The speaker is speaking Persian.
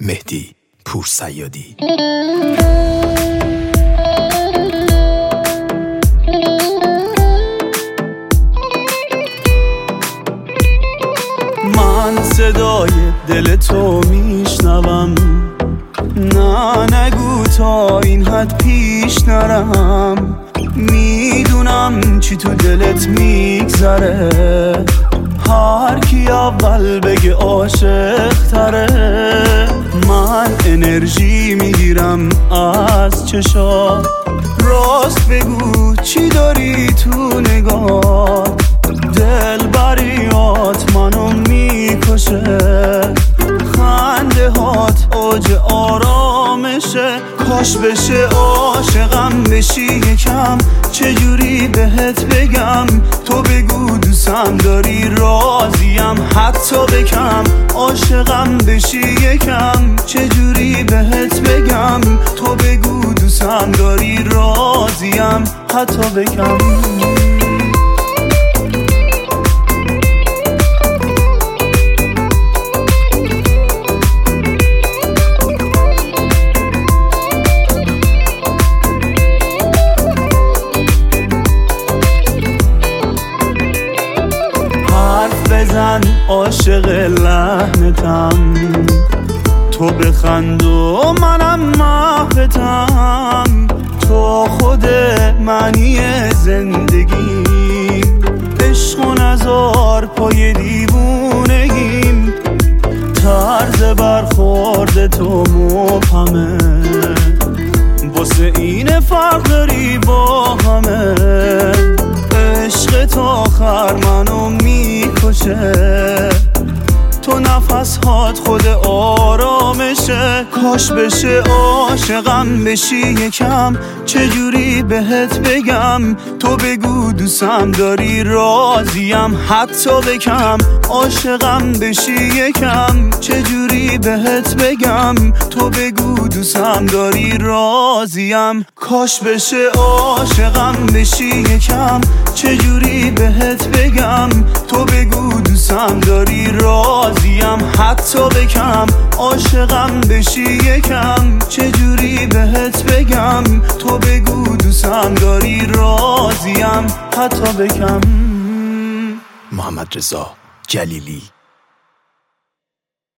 مهدی پورصیادی. من صدای دل تو میشنوم، نه نگو تا این حد پیش نرم. میدونم چی تو دلت میگذره، هر کی اول بگه عاشق تره. من انرژی میگیرم از چشات، راست بگو چی داری تو نگاه. دل بریات منو میکشه، خنده هات اوج آرامشه. کاش بشه عاشقم بشی یکم، چجوری بهت بگم؟ تو بگو دوستم داری راضیم حتی بکم. عاشقم بشی یکم، چجوری بهت بگم؟ تو بگو دوستم داری راضیم حتی بکم. بزن عاشق لحنتم، تو بخند و منم محبتم. تو خود معنی زندگی، عشق و نزار پای دیوونگیم. طرز برخورد تو مبهمه، واسه این فرق داری با همه. عشق تا آخر منو میکشه، تو نفس هات خود آرامشه. کاش بشه عاشقم بشی یکم، چجوری بهت بگم؟ تو بگو دوستم داری راضیم حتی بکم. عاشقم بشی یکم، چجوری بهت بگم؟ تو بگو دوستم داری راضیم. کاش بشه عاشقم بشی یکم، چجوری بهت بگم؟ تو بگو دوستم داری راضیم حتی بکم. عاشقم بشی یکم، چجوری بهت بگم؟ تو بگو دوستم داری راضیم حتی بکم. محمد رضا جلیلی.